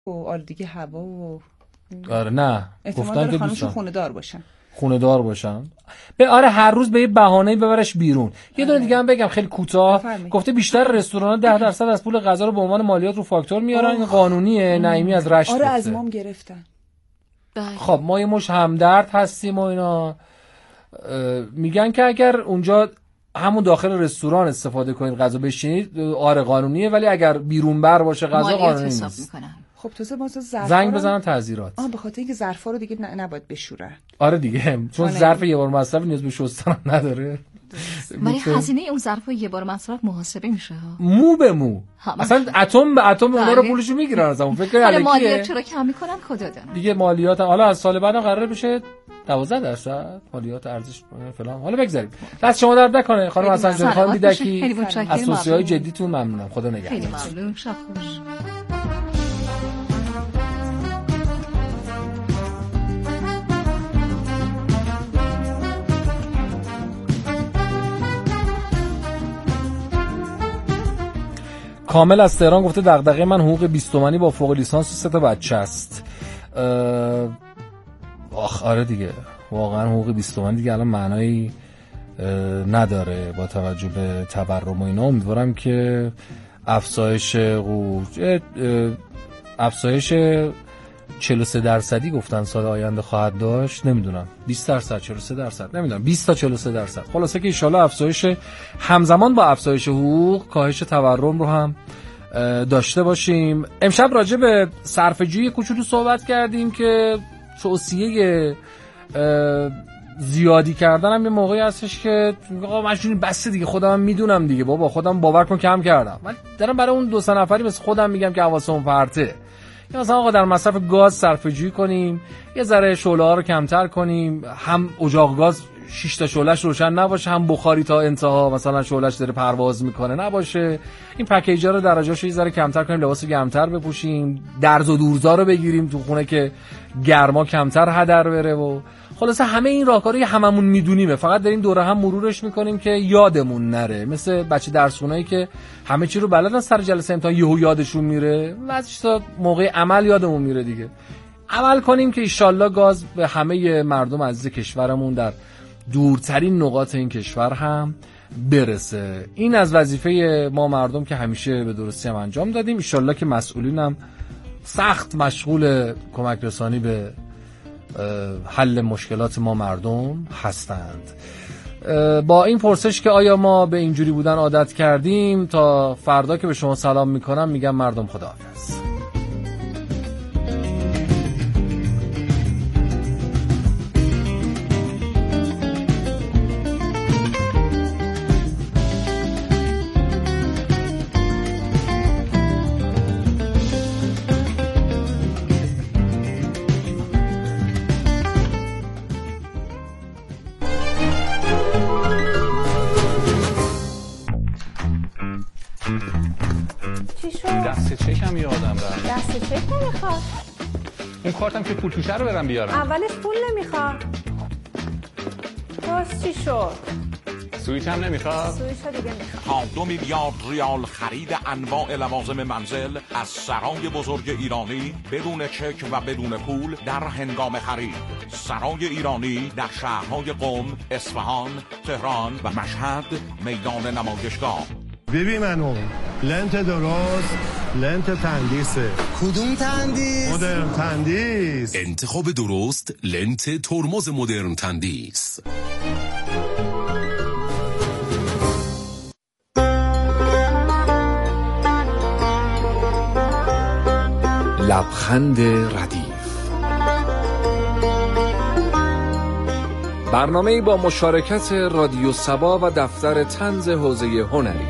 آره دیگه هوا و آره نه گفتن که دوستان خونه دار باشن. آره هر روز به یه بهانه‌ای ببرش بیرون. یه دونه دیگه هم بگم خیلی کوتاه، گفته بیشتر رستوران‌ها 10% از پول غذا رو به عنوان مالیات رو فاکتور میارن. این قانونیه. نعیمی از رشت آره از مام گرفتن. خب ما یه مش همدرد هستیم و اینا. میگن که اگر اونجا همون داخل رستوران استفاده کنید غذا بشینید آره قانونیه، ولی اگر بیرون بر باشه غذا قانونی نیست. خب تازه واسه زنگ بزنن تعزیرات. به خاطر اینکه ظرفا رو دیگه نباید بشورن. آره دیگه چون ظرف یه بار مصرف نیاز به شستن نداره. ولی هزینه اون ظرف یه بار مصرف محاسبه میشه ها. مو به مو. اصلا اتم به اتم اونا رو پولشو میگیرن ازمون. فکر کنید الکیه. مالیات چرا کم میکنن خدا داره. دیگه مالیات حالا از سال بعد قراره بشه 12% مالیات ارزش فلان. حالا بگذاریم. دست شما درد نکنه خانم حسن جان، خانم بیدکی. از توصیه‌های جدیتون ممنونم. خدا نگهدار. خیلی ممنون. شب خوش. کامل از تهران گفته دغدغه من حقوق 20 تومانی با فوق لیسانس و 3 تا بچه است. آره دیگه واقعا حقوق 20 تومانی دیگه الان معنایی نداره با توجه به تورم و اینا. امیدوارم که افزایش 43% گفتن سال آینده خواهد داشت. نمیدونم 20%، 43%، نمیدونم 20 تا 43%. خلاصه که ان شاءالله افزایش همزمان با افزایش حقوق کاهش تورم رو هم داشته باشیم. امشب راجع به صرفه‌جویی کوچولو صحبت کردیم که توصیه زیادی کردن هم یه موقعی هستش که آقا مشونی بس دیگه، خودم میدونم دیگه بابا، خودم باور کن کم کردم، ولی دارم برای اون 2-3 نفری مثل خودم میگم که حواسمون پرته. یا مثلا آقا در مصرف گاز صرفه‌جویی کنیم، یه ذره شعله‌ها رو کمتر کنیم، هم اجاق گاز 6 تا شعله‌اش روشن نباشه، هم بخاری تا انتها مثلا شعله‌اش داره پرواز میکنه نباشه. این پکیج‌ها رو درجه‌اشو یه ذره کمتر کنیم، لباس گرمتر بپوشیم، درز و دورزا رو بگیریم تو خونه که گرما کمتر هدر بره. و خلاصه همه این راهکارا هممون میدونیمه، فقط داریم دوره هم مرورش میکنیم که یادمون نره. مثل بچه درسونایی که همه چی رو بلدن، سر جلسه امتحان یهو یادشون میره، بعدش تا موقع عمل یادمون میره دیگه. عمل کنیم که ان شاءالله گاز به همه مردم عزیز کشورمون در دورترین نقاط این کشور هم برسه. این از وظیفه ما مردم که همیشه به درستی هم انجام دادیم. ان شاءالله که مسئولین هم سخت مشغول کمک رسانی به حل مشکلات ما مردم هستند. با این پرسش که آیا ما به اینجوری بودن عادت کردیم، تا فردا که به شما سلام میکنم میگم مردم خداحافظ. اون کارتم که پول توشه رو برم بیارم. اولش پول نمیخواد. باز چی شد؟ سویچ هم نمیخواد؟ سویچ ها دیگه میخواد. 2 میلیارد ریال خرید انواع لوازم منزل از سرای بزرگ ایرانی بدون چک و بدون پول در هنگام خرید. سرای ایرانی در شهرهای قم، اصفهان، تهران و مشهد میدان نمایشگاه. ببین منو لنت درست، لنت تندیسه. کدوم تندیس؟ مدرن تندیس. انتخاب درست لنت ترمز مدرن تندیس. لبخند ردیف، برنامه‌ای با مشارکت رادیو سبا و دفتر طنز حوزه هنری.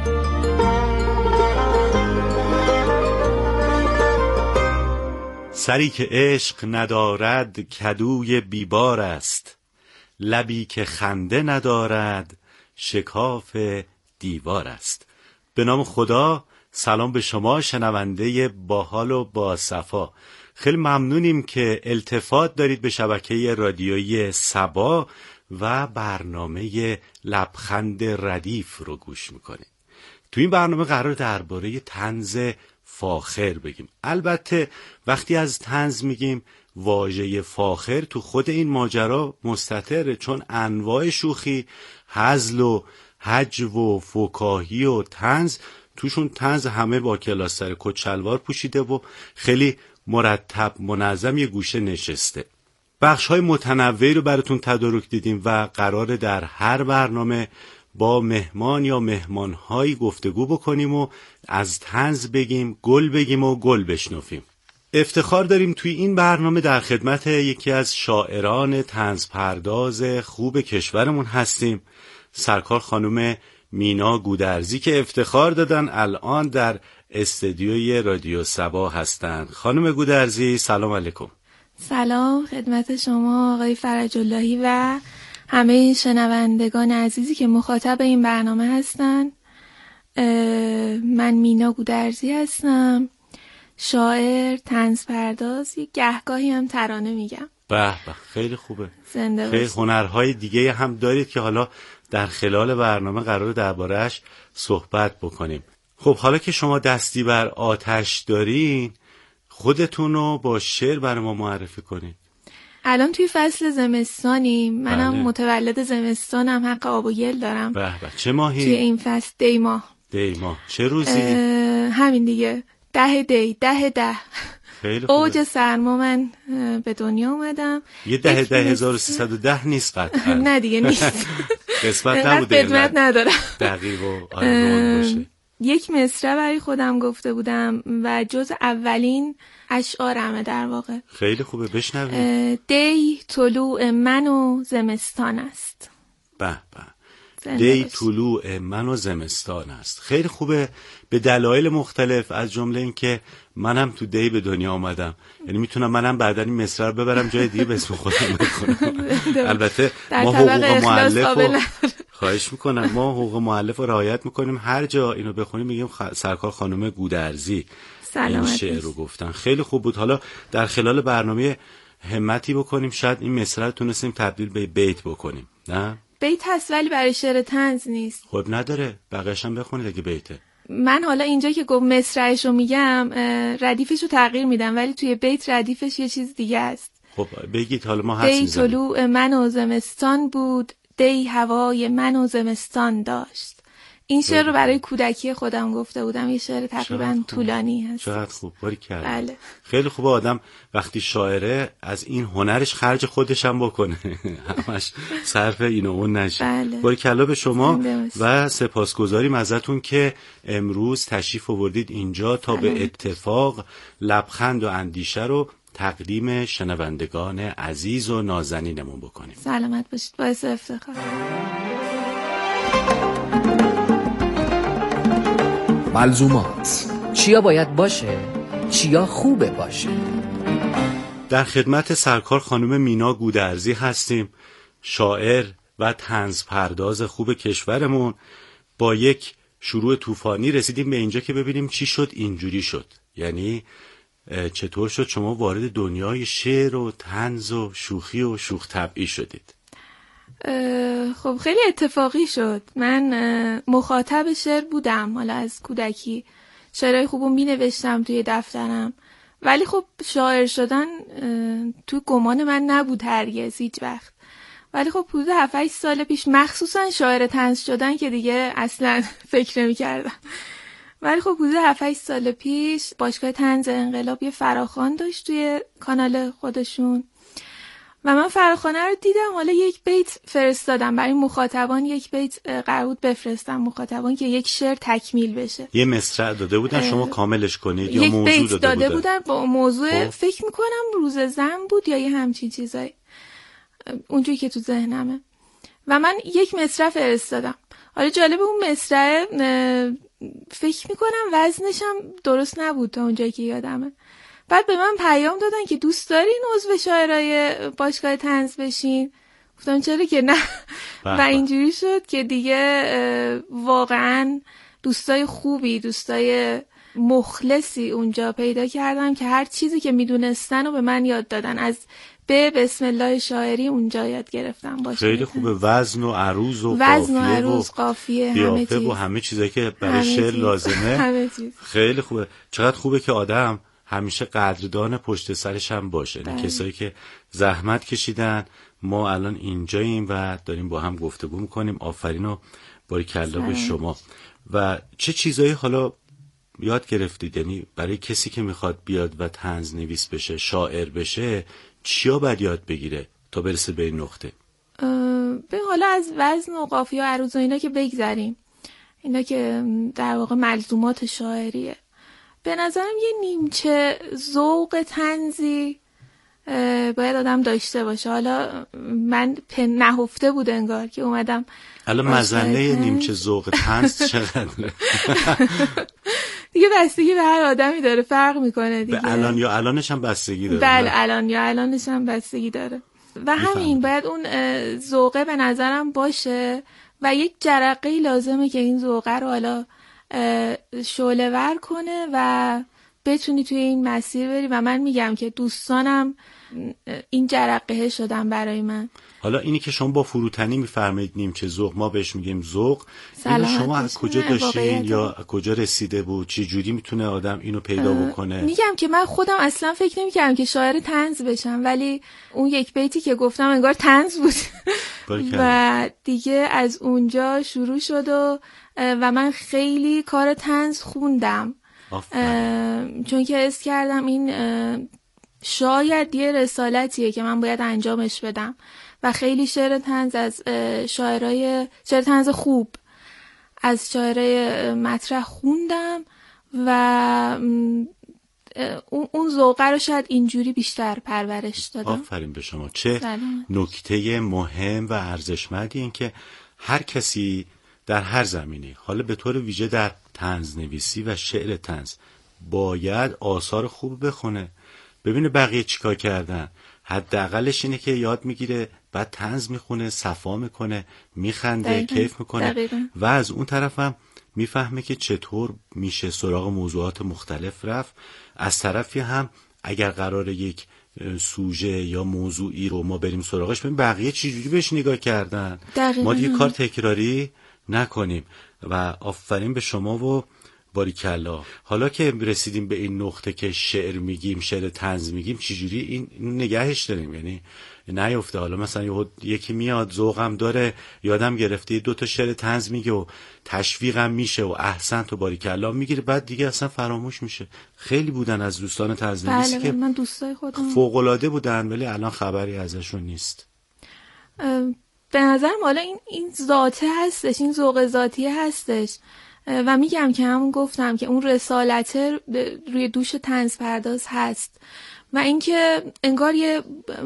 سری که عشق ندارد کدوی بیبار است، لبی که خنده ندارد شکاف دیوار است. به نام خدا، سلام به شما شنونده باحال و با صفا. خیلی ممنونیم که التفات دارید به شبکه رادیویی سبا و برنامه لبخند ردیف رو گوش میکنید. تو این برنامه قرار درباره طنز فاخر بگیم. البته وقتی از طنز میگیم واژه فاخر تو خود این ماجرا مستتره، چون انواع شوخی، هزل و هجو و فکاهی و طنز توشون، طنز همه با کلاستر کت شلوار پوشیده و خیلی مرتب منظم یه گوشه نشسته. بخش‌های متنوعی رو براتون تدارک دیدیم و قراره در هر برنامه با مهمان یا مهمان‌هایی گفتگو بکنیم و از طنز بگیم، گل بگیم و گل بشنفیم. افتخار داریم توی این برنامه در خدمت یکی از شاعران طنز پرداز خوب کشورمون هستیم، سرکار خانم مینا گودرزی که افتخار دادن الان در استدیوی رادیو صبا هستند. خانم گودرزی سلام علیکم. سلام خدمت شما آقای فرج اللهی و همه شنوندگان عزیزی که مخاطب این برنامه هستن. من مینا گودرزی هستم، شاعر، طنز پرداز، یک گهگاهی هم ترانه میگم. به به خیلی خوبه. زنده خیلی هنرهای دیگه هم دارید که حالا در خلال برنامه قرار درباره‌اش صحبت بکنیم. خب حالا که شما دستی بر آتش دارین، خودتون رو با شعر برای ما معرفی کنید. الان توی فصل زمستانیم، منم متولد زمستانم، حق آب و گل دارم. به به چه ماهی؟ توی این فصل دی ماه. چه روزی؟ همین دیگه 10 دی 10 خیلی خوبه. اوج سرما من به دنیا اومدم. یه 10,1310 نیست قطعا. نه دیگه نیست. قسمت نبوده خدمت ندارم. دقیق و آرمان باشه. یک مصرع برای خودم گفته بودم و جز اولین اشعارمه در واقع. خیلی خوبه، بشنویم. دی طلوع من و زمستان است. به به. دی طلوع من و زمستان است. خیلی خوبه، به دلایل مختلف، از جمله این که منم تو دی به دنیا آمدم، یعنی میتونم منم بعدن این مصرع رو ببرم جای دیگه به اسم خودم بکنم. البته ما حقوق مؤلف خواهش میکنم، ما حقوق مؤلف رو رعایت میکنیم، هر جا اینو بخونیم میگیم سرکار خانم گودرزی این شعر رو گفتن. خیلی خوب بود. حالا در خلال برنامه همتی بکنیم، شاید این مصرع رو تونستیم تبدیل به بیت بکنیم. نه بیت هست ولی برای شعر طنز نیست. خب نداره، بقیه‌اش هم بخونید اگه بیته. من حالا اینجا که گفت مصرعش رو میگم، ردیفش رو تغییر میدم، ولی توی بیت ردیفش یه چیز دیگه است. خب بگید، حالا ما حدس میزنیم. دی طلوع من و زمستان بود، دی هوای من و زمستان داشت. این شعر رو برای کودکی خودم گفته بودم، یه شعر تقریبا طولانی هست. چقدر خوب، باری کرد. بله. خیلی خوبه آدم وقتی شاعره از این هنرش خرج خودش هم بکنه، همش صرف این و اون نشه. بله. باری کلا به شما و سپاسگزاریم ازتون که امروز تشریف آوردید اینجا تا به اتفاق لبخند و اندیشه رو تقدیم شنوندگان عزیز و نازنینمون بکنیم. سلامت باشید، باعث افتخار. ملزومات: چیا باید باشه، چیا خوبه باشه. در خدمت سرکار خانم مینا گودرزی هستیم، شاعر و طنز پرداز خوب کشورمون. با یک شروع طوفانی رسیدیم به اینجا که ببینیم چی شد اینجوری شد، یعنی چطور شد شما وارد دنیای شعر و طنز و شوخی و شوخ طبعی شدید؟ خب خیلی اتفاقی شد. من مخاطب شعر بودم، حالا از کودکی شعرهای خوبو می نوشتم توی دفترم، ولی خب شاعر شدن توی گمان من نبود هرگز، هیچ وقت. ولی خب حدود 7-8 سال پیش، مخصوصا شاعر طنز شدن که دیگه اصلا فکر نمی کردم، ولی خب حدود 7-8 سال پیش باشگاه طنز انقلاب یه فراخوان داشت توی کانال خودشون و من فراخوانه رو دیدم. حالا یک بیت فرستادم برای مخاطبان، یک بیت قرار بود بفرستم مخاطبان که یک شعر تکمیل بشه. یه مصرع داده بودن شما کاملش کنید یا یک موضوع بیت داده بودن با موضوع فکر میکنم روز زن بود یا یه همچین چیزایی، اونجوری که تو ذهنمه، و من یک مصرع فرستادم. حالا جالب اون مصرع فکر میکنم وزنش هم درست نبود تا اونجایی که یادمه. بعد به من پیام دادن که دوست دارین عضو شاعرای باشگاه طنز بشین؟ گفتم چرا که نه. و اینجوری شد که دیگه واقعا دوستای خوبی، دوستای مخلصی اونجا پیدا کردم که هر چیزی که میدونستن رو به من یاد دادن. از به بسم الله شاعری اونجا یاد گرفتم. باشه خیلی خوبه. وزن و عروض و قافیه همه چیز و همه چیزایی که برای شعر لازمه. همه چیز. خیلی خوبه. چقدر خوبه که آدم همیشه قدردان پشت سرش هم باشه. کسایی که زحمت کشیدن. ما الان اینجاییم و داریم با هم گفتگو میکنیم. آفرین و باریکلا به شما. و چه چیزایی حالا یاد گرفتید؟ یعنی برای کسی که میخواد بیاد و طنز نویس بشه، شاعر بشه، چیا باید یاد بگیره تا برسه به این نقطه؟ به حالا از وزن و قافیه و عروض و اینا که بگذریم، اینا که در واقع ملزومات شاعریه، به نظرم یه نیمچه ذوق طنزی باید آدم داشته باشه. حالا من نهفته بود انگار که اومدم. الان مزنه نیمچه ذوق طنز چقدره؟ دیگه بستگی به هر آدمی داره، فرق میکنه دیگه. به الان یا الانش هم بستگی داره. بله الان یا الانش هم بستگی داره و همین باید اون ذوقه به نظرم باشه و یک جرقه‌ای لازمه که این ذوقه رو حالا شعله ور کنه و بتونی توی این مسیر بری. و من میگم که دوستانم این جرقه شدن برای من. حالا اینی که شما با فروتنی میفرمایید نیمچه ذوق، ما بهش میگیم ذوق. اینو شما از کجا داشتین یا کجا رسیده بود؟ چه جوری میتونه آدم اینو پیدا بکنه؟ میگم که من خودم اصلا فکر نمیکردم که شاعر طنز بشم، ولی اون یک بیتی که گفتم انگار طنز بود و دیگه از اونجا شروع شد و من خیلی کار طنز خوندم. چون که حس کردم این شاید یه رسالتیه که من باید انجامش بدم و خیلی شعر طنز از شعر طنز خوب از شاعرای مطرح خوندم و اون ذوقه رو شاید اینجوری بیشتر پرورش دادم. آفرین به شما. چه نکته مهم و ارزشمندی این که هر کسی در هر زمینه، حالا به طور ویژه در طنز نویسی و شعر طنز، باید آثار خوب بخونه، ببینه بقیه چیکار کردن. حداقلش اینه که یاد میگیره، بعد طنز میخونه، صفا میکنه، میخنده، کیف میکنه و از اون طرف هم میفهمه که چطور میشه سراغ موضوعات مختلف رفت. از طرفی هم اگر قراره یک سوژه یا موضوعی رو ما بریم سراغش، ببین بقیه چجوری بهش نگاه کردن، ما دیگه کار تکراری نکنیم. و آفرین به شما و باریکلا. حالا که رسیدیم به این نقطه که شعر میگیم، شعر طنز میگیم، چجوری این نگهش داریم؟ یعنی نیفته حالا مثلا یکی میاد ذوقم داره، یادم گرفته 2 تا شعر طنز میگه و تشویقم میشه و احسنت و باریکلا میگیره، بعد دیگه اصلا فراموش میشه. خیلی بودن از دوستان طنز نویسی که من دوستای خودم فوق العاده بودن ولی الان خبری ازشون نیست. به نظرم حالا این ذاته هستش، این ذوق ذاتی هستش و میگم که همون گفتم که اون رسالت روی دوش طنز پرداز هست و اینکه انگار یه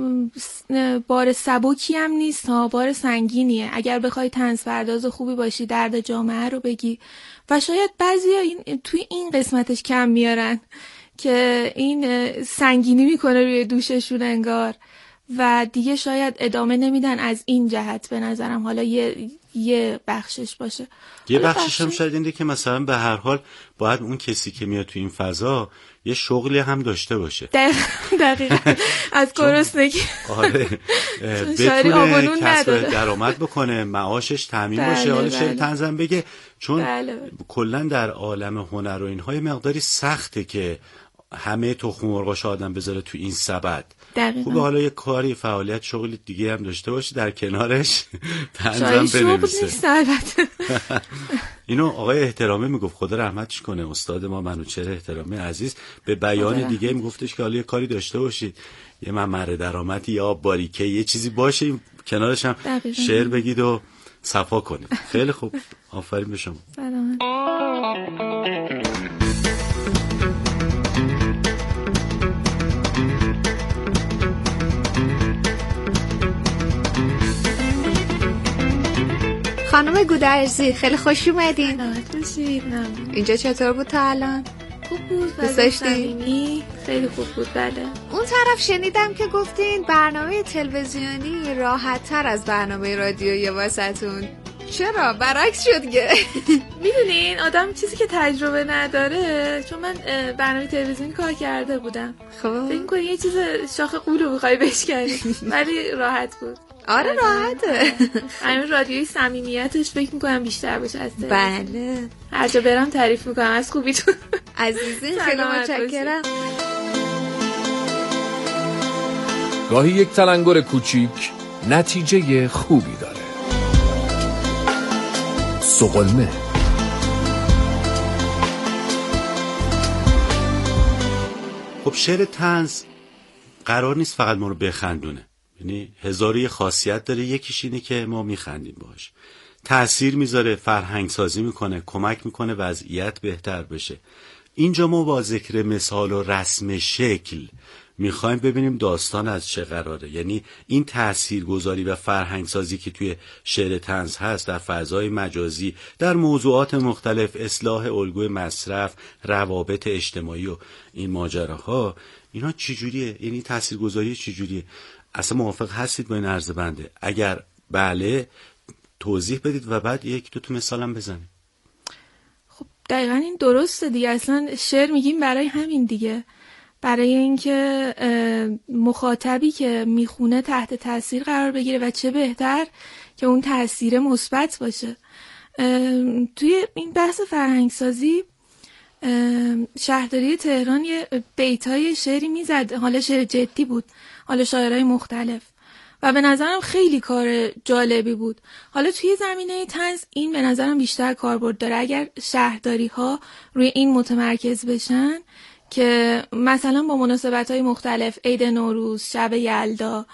بار سبکی هم نیست ها، بار سنگینیه. اگر بخوای طنز پرداز خوبی باشی، درد جامعه رو بگی و شاید بعضیا توی این قسمتش کم میارن که این سنگینی میکنه روی دوششون انگار و دیگه شاید ادامه نمیدن از این جهت. به نظرم حالا یه بخشش باشه. یه بخشش هم شاید اینه که مثلا به هر حال باید اون کسی که میاد تو این فضا یه شغلی هم داشته باشه. دقیقاً. از گرسنگی آره بتونه کسب درآمد بکنه، معاشش تامین باشه. حالا شعر طنز هم بگه، چون کلا در عالم هنر و اینها مقداری سخته که همه تخم مرغاش آدم بذاره تو این سبد. خوبه حالا یه کاری، فعالیت، شغلی دیگه هم داشته باشه در کنارش، طنزم بنویسه. اینو آقای احترامی میگفت، خدا رحمتش کنه، استاد ما منوچهر احترامی عزیز، به بیان دیگه میگفتش که حالا یه کاری داشته باشید، یه ممر درآمدی یا باریکه یه چیزی باشه، کنارش هم شعر بگید و صفا کنید. خیلی خوب، آفرین به شما. خانم گودرزی خیلی خوش اومدین. خوشید. اینجا چطور بود تا الان؟ خوب بود. دوست داشتی؟ خیلی خوب بود. بله. اون طرف شنیدم که گفتین برنامه تلویزیونی راحت تر از برنامه رادیویی واسهتون. چرا برعکس شد که میدونین آدم چیزی که تجربه نداره، چون من برنامه تلویزیونی کار کرده بودم، خب فکر می‌کنی یه چیز شاخ قولو بخوای بشکنی ولی راحت بود. آره راحته. همین رادیوی صمیمیتش فکر می‌کنم بیشتر باشه از تلویزیون. بله. هر جا برم تعریف می‌کنم از خوبیتون. عزیزین خیلی متشکرم. گاهی یک تلنگر کوچیک نتیجه خوبی داره. سقلمه. خب شعر طنز قرار نیست فقط ما رو بخندونه، یعنی هزاری خاصیت داره. یکیش اینه که ما میخندیم باش، تأثیر میذاره، فرهنگ سازی میکنه، کمک میکنه وضعیت بهتر بشه. اینجا ما با ذکر مثال و رسم شکل میخوایم ببینیم داستان از چه قراره. یعنی این تاثیرگذاری و فرهنگ سازی که توی شعر طنز هست در فضای مجازی، در موضوعات مختلف، اصلاح الگوی مصرف، روابط اجتماعی و این ماجراها، اینا چجوریه؟ یعنی تاثیرگذاری چجوریه؟ اصلا موافق هستید با این عرض بنده؟ اگر بله توضیح بدید و بعد یک دو تا مثالم بزنید. خب دقیقاً این درسته دیگه. اصلا شعر میگیم برای همین دیگه، برای اینکه مخاطبی که میخونه تحت تاثیر قرار بگیره و چه بهتر که اون تاثیر مثبت باشه. توی این بحث فرهنگ سازی شهرداری تهران یه بیتای شعری میزد، حالا شعر جدی بود، حالا شاعرای مختلف، و به نظرم خیلی کار جالبی بود. حالا توی زمینه طنز این به نظرم بیشتر کاربرد داره اگر شهرداری ها روی این متمرکز بشن که مثلا با مناسبت‌های مختلف، عید نوروز، شب یلدا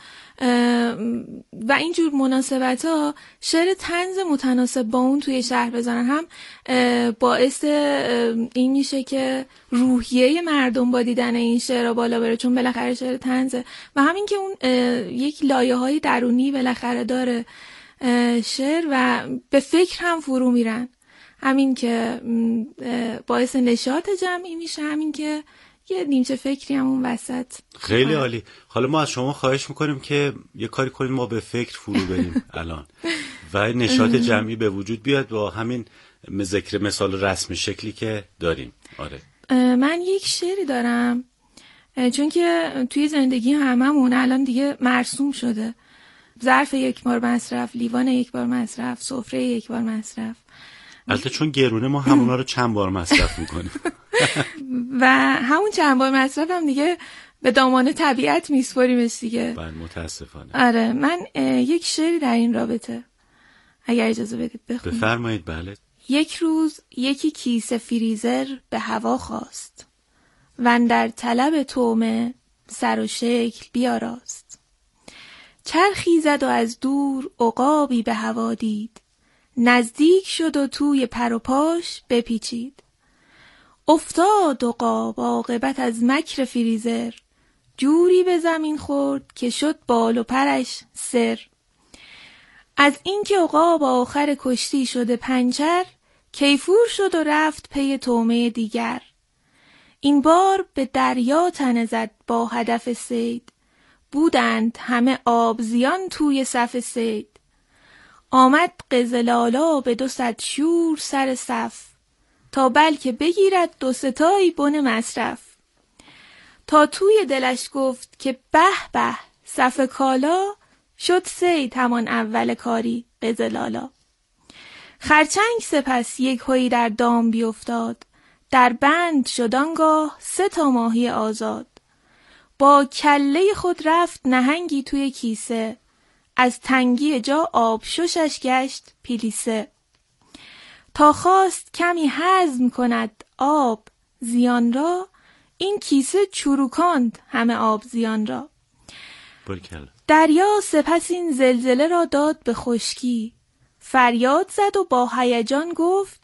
و اینجور مناسبت‌ها شعر طنز متناسب با اون توی شهر بزنن، هم باعث این میشه که روحیه مردم با دیدن این شعر بالا بره، چون بالاخره شعر طنزه، و همین که اون یک لایه‌های درونی بالاخره داره شعر و به فکر هم فرو میرن. همین که باعث نشاط جمعی میشه، همین که یه نیمچه فکری هم اون وسط. خیلی عالی. حالا ما از شما خواهش میکنیم که یه کاری کنیم ما به فکر فرو بریم الان و نشاط جمعی به وجود بیاد با همین ذکر مثال رسم شکلی که داریم. آره من یک شعری دارم، چون که توی زندگی هممون الان دیگه مرسوم شده، ظرف یک بار مصرف، لیوان یک بار مصرف، سفره یک بار مصرف. البته چون گرونه ما همونا رو چند بار مصرف میکنیم و همون چند بار مصرف هم دیگه به دامان طبیعت میسپاریمش دیگه. بله متاسفانه. آره من یک شعری در این رابطه اگر اجازه بدید بخونم. بفرمایید. بله. یک روز یکی کیسه فریزر به هوا خواست و در طلب طعمه سر و شکل بیاراست. چرخی زد و از دور عقابی به هوا دید، نزدیک شد و توی پر و پاش بپیچید. افتاد عقاب عاقبت از مکر فریزر، جوری به زمین خورد که شد بال و پرش سر. از اینکه عقاب آخر کشتی شده پنچر، کیفور شد و رفت پی طعمه دیگر. این بار به دریا تنه زد با هدف صید، بودند همه آبزیان توی صف صید. آمد قزلالا به 200 شور سر صف، تا بلکه بگیرد 2 تایی بن مصرف. تا توی دلش گفت که به به صف کالا، شد صید همان اول کاری قزلالا. خرچنگ سپس یک هایی در دام بیفتاد، در بند شد آنگاه 3 ماهی آزاد. با کله خود رفت نهنگی توی کیسه، از تنگی جا آب ششش گشت پیلیسه. تا خواست کمی هضم کند آب زیان را، این کیسه چروکاند همه آب زیان را. دریا سپس این زلزله را داد به خشکی، فریاد زد و با هیجان گفت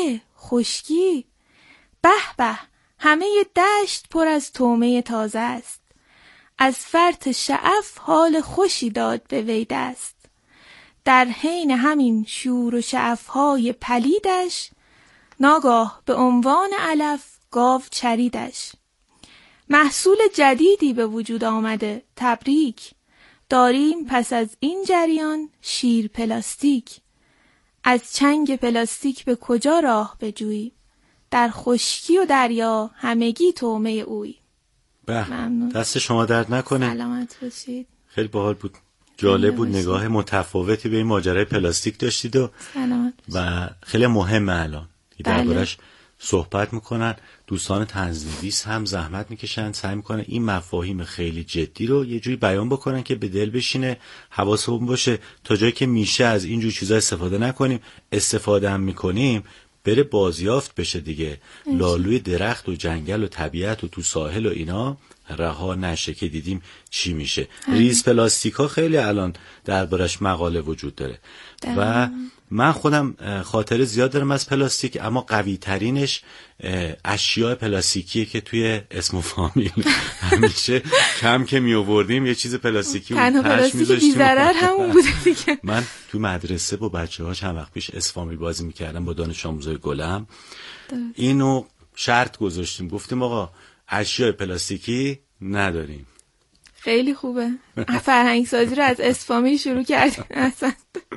خشکی. به به همه دشت پر از طعمه تازه است، از فرط شعف حال خوشی داد به وی دست. در حین همین شور و شعفهای پلیدش، ناگاه به عنوان علف گاو چریدش. محصول جدیدی به وجود آمده تبریک، داریم پس از این جریان شیر پلاستیک. از چنگ پلاستیک به کجا راه بجویی؟ در خشکی و دریا همگی تومه اوی. دست شما درد نکنه. سلامت باشید. خیلی باحال بود، جالب بود، نگاه متفاوتی به این ماجرای پلاستیک داشتید و خیلی مهمه الان دربارش صحبت میکنن. دوستان طنزنویس هم زحمت میکشن، سعی میکنن این مفاهیم خیلی جدی رو یه جوری بیان بکنن که به دل بشینه، حواسمون باشه تا جایی که میشه از اینجور چیزا استفاده نکنیم، استفاده هم میکنیم بره بازیافت بشه دیگه، لالوی درخت و جنگل و طبیعت و تو ساحل و اینا رها نشه که دیدیم چی میشه. ریز پلاستیک ها خیلی الان دربارش مقاله وجود داره و من خودم خاطره زیاد دارم از پلاستیک، اما قوی ترینش اشیاء پلاستیکیه که توی اسم و فامیل همیشه کم که می آوردیم یه چیز پلاستیکی اون پاش میذاشتیم. بی‌ضرر همون بوده دیگه. من تو مدرسه با بچه‌ها چند وقت پیش اسم فامیل بازی می‌کردم با دانش آموزای گلم. اینو شرط گذاشتیم، گفتیم آقا اشیاء پلاستیکی نداریم. خیلی خوبه. فرهنگ سازی رو از اسم فامیل شروع کردیم اصلا.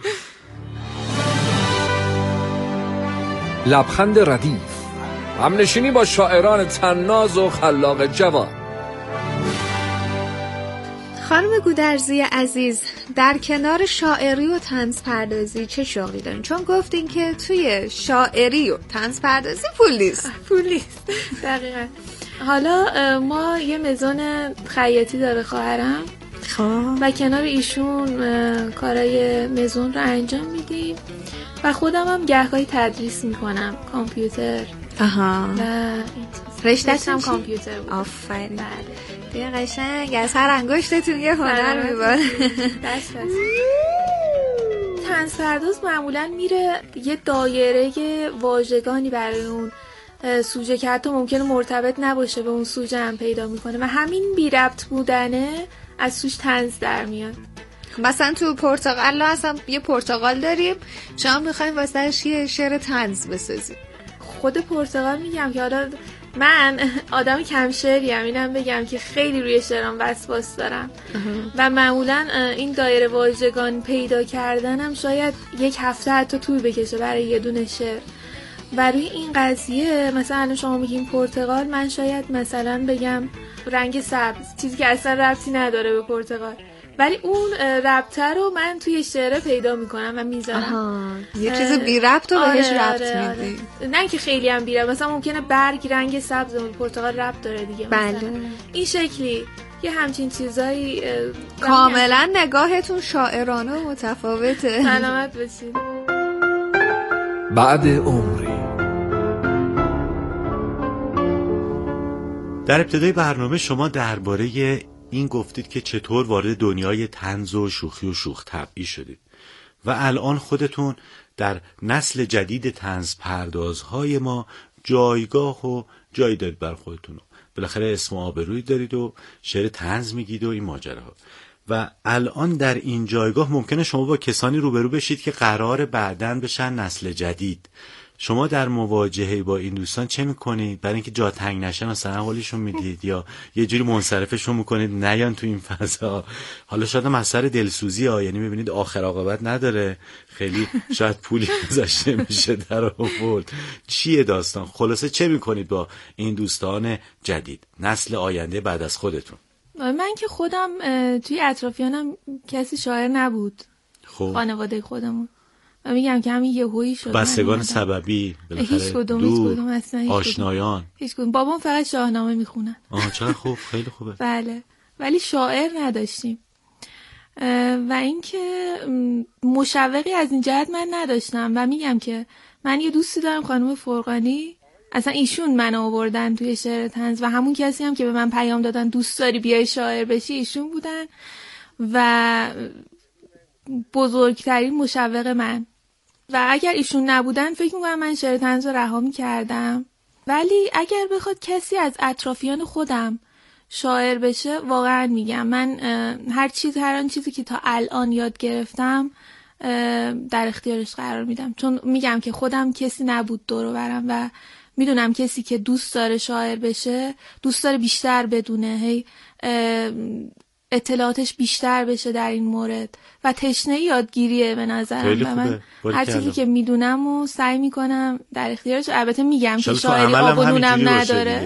لبخند ردیف، همنشینی با شاعران طناز و خلاق جوان. خانم گودرزی عزیز، در کنار شاعری و طنز پردازی چه شغلی دارین؟ چون گفتین که توی شاعری و طنز پردازی پول نیست. دقیقاً. حالا ما یه مزون خیاطی داره خواهرم و کنار ایشون کارای مزون رو انجام میدیم و خودم هم گهگاهی تدریس میکنم کامپیوتر. و رشته‌تون کامپیوتر بود. آفرین. دیگه قشنگ از هر انگشتتون یه هنر میباره. دست طنز پرداز معمولا میره یه دایره واژگانی برای اون سوژه که حتی ممکنه مرتبط نباشه به اون سوژه هم پیدا میکنه و همین بی ربط بودنه از توش طنز در میاد. مثلا تو پرتغال اصلا یه پرتغال داریم، شما میخوایم واسهش یه شعر طنز بسازیم. خود پرتغال میگم که حالا من آدم کم شعریم، اینم بگم که خیلی روی شعرام وسواس دارم و معمولا این دایره واژگان پیدا کردنم شاید یک هفته حتی طول بکشه برای یه دونه شعر. و روی این قضیه مثلا شما میگین پرتغال، من شاید مثلا بگم رنگ سبز، چیزی که اصلا ربطی نداره به پرتغال، ولی اون ربطه رو من توی شعر پیدا میکنم و میذارم. یه چیز بی ربط رو بهش ربط میدی. نه که خیلی هم بی ربط، مثلا ممکنه برگ رنگ سبز و پرتغال ربط داره دیگه. بله. این شکلی یه همچین چیزایی. کاملا نگاهتون شاعرانه و متفاوته. سلامت باشید. بعد عمری. در ابتدای برنامه شما درباره این گفتید که چطور وارد دنیای طنز و شوخی و شوخ طبعی شدید و الان خودتون در نسل جدید طنز پردازهای ما جایگاه و جای دارید بر خودتون. بالاخره اسم و آبرویی دارید و شعر طنز میگید و این ماجراها و الان در این جایگاه ممکنه شما با کسانی روبرو بشید که قرار بعداً بشن نسل جدید. شما در مواجهه با این دوستان چه میکنید؟ برای اینکه جا تنگ نشن مثلا حالشون میدید یا یه جوری منصرفشون میکنید نیان تو این فضا؟ حالا شاید هم اثر دلسوزی ها، یعنی میبینید آخر عاقبت نداره، خیلی شاید پولی گذاشته میشه در آورد. چیه داستان؟ خلاصه چه میکنید با این دوستان جدید، نسل آینده بعد از خودتون؟ من که خودم توی اطرافیانم کسی شاعر نبود. خانواده خودمون و میگم که همین یهویی شد. بستگان سببی، هیچ کدوم اصلا آشنایان. هیچ کدوم. بابام فقط شاهنامه میخونن. چرا خوب، خیلی خوبه. بله، ولی شاعر نداشتیم و اینکه مشوقی از این جهت من نداشتم و میگم که من یه دوستی دارم خانم فرقانی، اصلا ایشون منو آوردن توی شعر طنز و همون کسی هم که به من پیام دادن دوست داری بیای شاعر بشی ایشون بودن و بزرگترین مشوق من. و اگر ایشون نبودن فکر میکنم من شعر طنز رو رها می‌کردم. ولی اگر بخواد کسی از اطرافیان خودم شاعر بشه، واقعا میگم من هر آن چیزی که تا الان یاد گرفتم در اختیارش قرار میدم، چون میگم که خودم کسی نبود دور و برم و میدونم کسی که دوست داره شاعر بشه دوست داره بیشتر بدونه، هی اطلاعاتش بیشتر بشه در این مورد و تشنه یادگیریه به نظرم. و من هر چیزی که میدونم و سعی میکنم در اختیارش. البته میگم که شاعری آب و نونم نداره.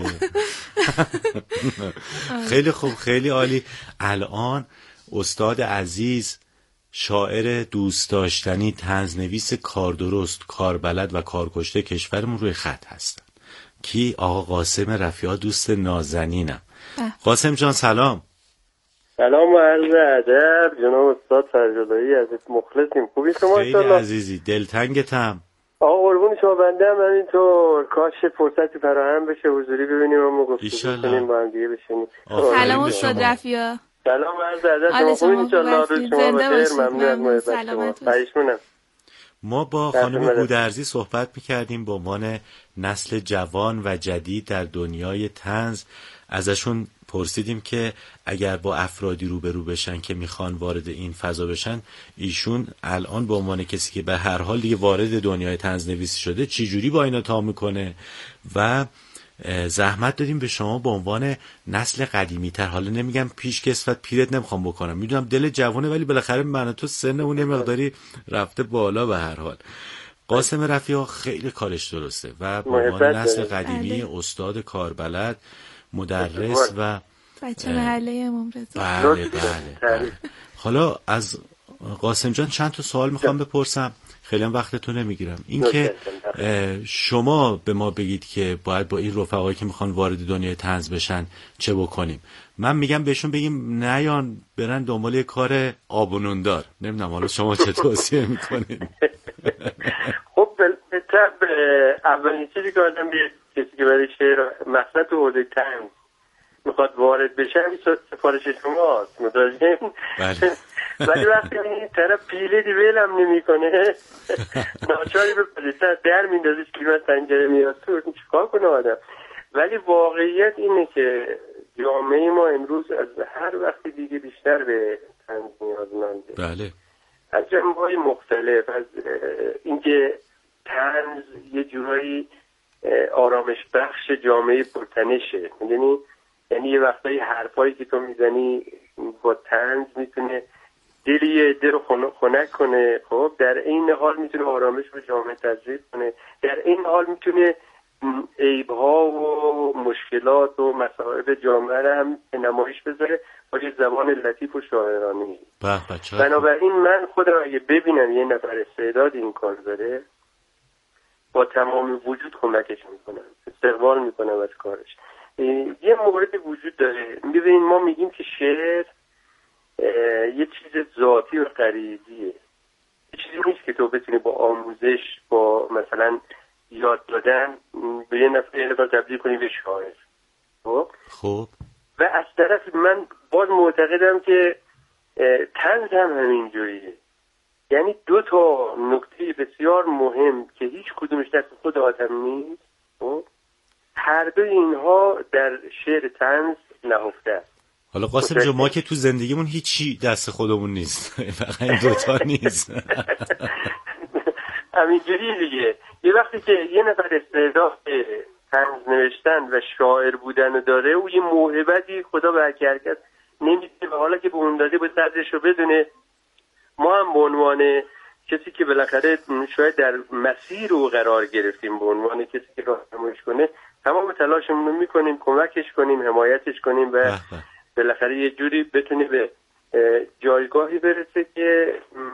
خیلی خوب، خیلی عالی. الان استاد عزیز، شاعر دوست داشتنی، طنزنویس کاردرست، کاربلد و کارکشته کشورمون روی خط هستن. کی؟ آقا قاسم رفیعی، دوست نازنینم. قاسم جان سلام. سلام و عرض ادب جناب استاد فرجالایی، ازت مخلصیم. خوبی شما؟ خیلی عزیزی، دلتنگتم. آقا قربون شما، بنده هم همینطور. کاش فرصتی فراهم بشه حضوری ببینیم و گفتگو کنیم با هم دیگه بشینیم. سلام استاد رفیعی. سلام و عرض ادب. شما خوبی؟ ان شاء الله روز شما بخیر. ممنون از محبت شما. ما با خانم گودرزی صحبت می‌کردیم به عنوان نسل جوان و جدید در دنیای طنز. ازشون پرسیدیم که اگر با افرادی روبرو بشن که میخوان وارد این فضا بشن، ایشون الان به عنوان کسی که به هر حال دیگه وارد دنیای طنزنویسی شده چی جوری با اینا تا میکنه. و زحمت دادیم به شما به عنوان نسل قدیمی تر، حالا نمیگم پیش کسوت پیرت نمیخوام بکنم، میدونم دل جوانه ولی بالاخره من تو سنمون یه مقداری رفته بالا. به هر حال قاسم رفیعی خیلی کارش درسته و به عنوان نسل قدیمی، استاد کاربلد، مدرس و بچه محله ممرضا. بله. حالا از قاسم جان چند تا سوال میخوام بپرسم، خیلی هم وقتتون نمیگیرم. این که شما به ما بگید که باید با این رفقایی که میخوان وارد دنیای طنز بشن چه بکنیم. من میگم بهشون بگیم نیان برن دنبال یه کار آب و نوندار. نمیدونم حالا شما چه توصیه میکنید؟ خب به طب اولین چیزی که آدم به کسی که برای شعر مقصد و حوزه طنز میخواد وارد بشه همین سفارش شماست، متوجه؟ ولی وقتی این طرف پیله دیویلم نمی کنه ناچاری به پلیسر در میندازیش که من پنجره میاد تو، چیکار کنه آدم؟ ولی واقعیت اینه که جامعه ما امروز از هر وقتی دیگه بیشتر به طنز نیازمنده. بله. از جنبه‌های مختلف، از اینکه طنز یه جورایی آرامش بخش جامعه پرتنشه. یعنی یه وقتایی حرفایی که تو میزنی با طنز میتونه دلی دل رو خنک کنه. خب در این حال میتونه آرامش رو جامعه تزریق کنه، در این حال میتونه عیب‌ها و مشکلات و مسائل جامعه رو هم نمایش بذاره با یه زبان لطیف و شاعرانه. بنابراین من خودم اگه ببینم یه نفر استعداد این کار داره، با تمام وجود کمکش میکنم، استقبال میکنم از کارش. یه موردی وجود داره، ببینید ما میگیم که شعر یه چیز ذاتی و غریزیه، یه چیزی نیست که تو بتونی با آموزش، با مثلا یاد دادن به یه نفر تبدیل کنی به شاعر. خب و از طرف من باز معتقدم که طنز هم همینجوریه. یعنی دو تا نکته بسیار مهم که هیچ کدومش دست خود آدم نیست، هر دو اینها در شعر طنز نهفته است. حالا قاسم جان ما که تو زندگیمون هیچی دست خودمون نیست، فقط این دوتا نیست. همینجوری دیگه. یه وقتی که یه نفر استعداد طنز نوشتن و شاعر بودن داره، او یه موهبتی خدا به هر کس نمیده و حالا که به اون داده باید قدرش رو بدونه. ما هم به عنوان کسی که بالاخره شاید در مسیر او قرار گرفتیم، به عنوان کسی که راهنماییش کنه، تمام تلاشمون رو میکنیم کمکش کنیم، حمایتش کنیم و بالاخره یه جوری بتونه به جایگاهی برسه که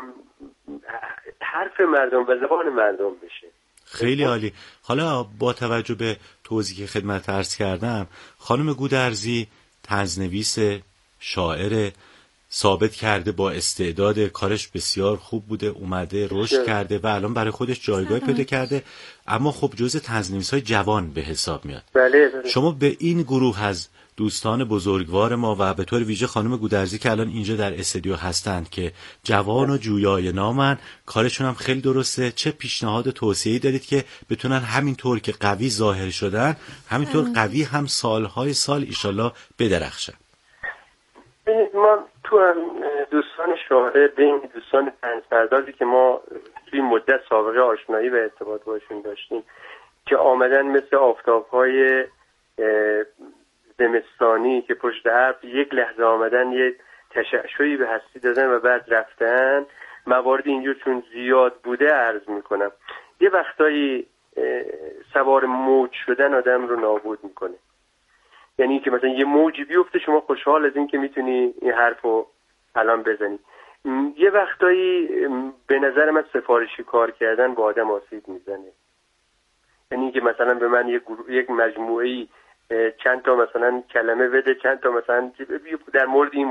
حرف مردم و زبان مردم بشه. خیلی عالی. حالا با توجه به توضیحی که خدمت عرض کردم، خانم گودرزی طنزنویس، شاعر، ثابت کرده با استعداد، کارش بسیار خوب بوده، اومده رشد کرده و الان برای خودش جایگاه پیدا کرده، اما خب جزء طنزنویس‌های جوان به حساب میاد. بله. شما به این گروه از دوستان بزرگوار ما و به طور ویژه خانم گودرزی که الان اینجا در استودیو هستند که جوان و جویای نامن، کارشون هم خیلی درسته، چه پیشنهاد توصیه‌ای دارید که بتونن همینطور که قوی ظاهر شدن همینطور قوی هم سالهای سال ایشالله بدرخشن؟ ما تو هم دوستان شاعر، بین دوستان طنزپردازی که ما توی مدت سابقه آشنایی و ارتباط باشون داشتیم که آمدن مثل آفتاب‌های زمستانی که پشت حرف یک لحظه آمدن یه تشعشعی به هستی دادن و بعد رفتن. موارد اینجور چون زیاد بوده عرض میکنم یه وقتایی سوار موج شدن آدم رو نابود میکنه. یعنی که مثلا یه موجی بیفته شما خوشحال از این که میتونی این حرفو الان بزنی. یه وقتایی به نظر من سفارشی کار کردن با آدم آسیب میزنه. یعنی که مثلا به من یک مجموعه‌ای چند تا مثلا کلمه بده، چند تا مثلا در مورد این